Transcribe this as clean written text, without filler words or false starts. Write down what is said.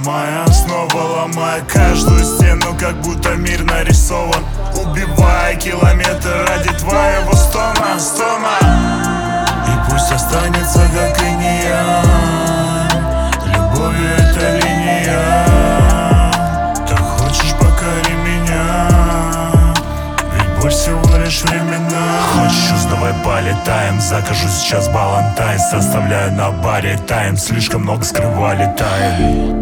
Ломая, снова ломая каждую стену, как будто мир нарисован. Убивая километр ради твоего стона. И пусть останется, как и не я. Любовью это линия. Так хочешь, покори меня, ведь боль всего лишь времена. Хочешь, узнавай, полетаем. Закажу сейчас балантайн, составляю на баре тайм. Слишком много скрывали тайн.